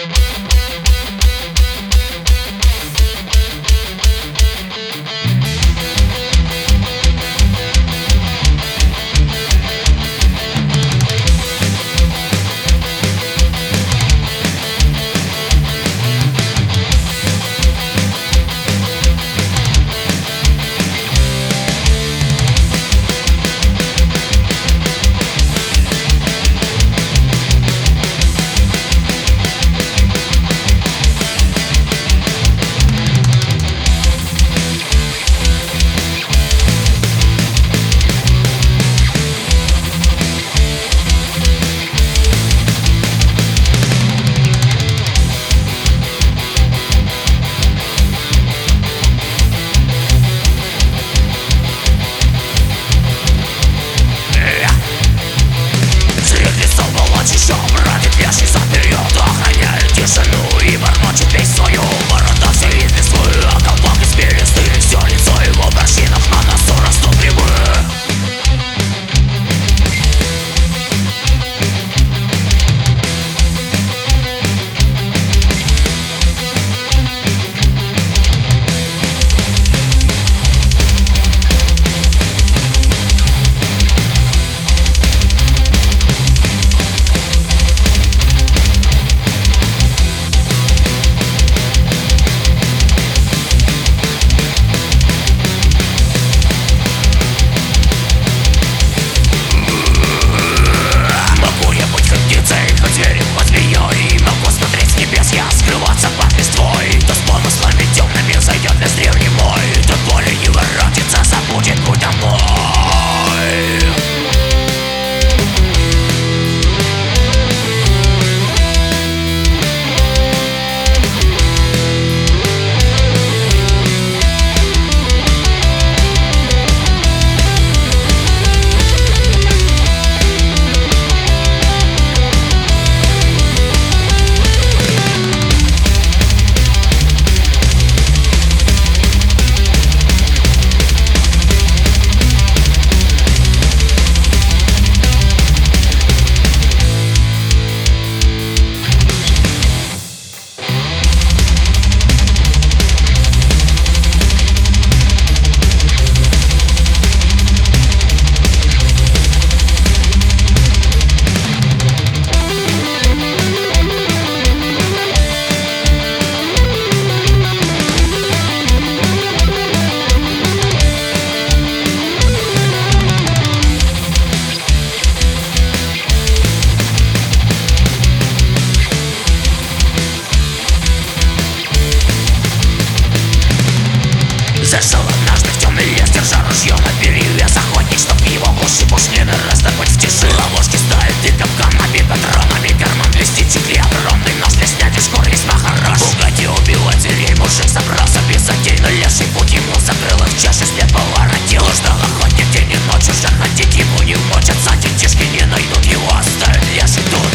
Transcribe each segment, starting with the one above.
Зашел однажды в темный лес, держа ружье наперевес. Охотник, чтоб его гуси пушнины раздобыть в тиши. Ловушки ставит и капканами, патронами. Карман блестит чехли огромный, нож для снятия шкур весьма хорош. Пугать и убивать зверей мужик собрался без затей. Но леший путь ему закрыл, и в чаше след поворотил. Ждал охотник день и ночь, уже ходить ему не мочатся. Детишки не найдут его, оставят леший тут.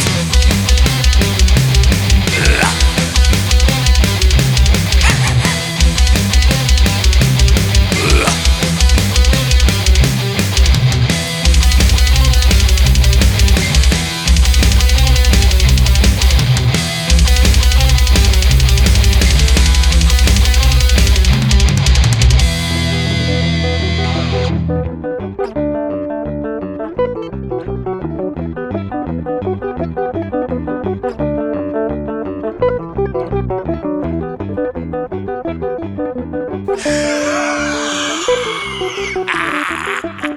Ah!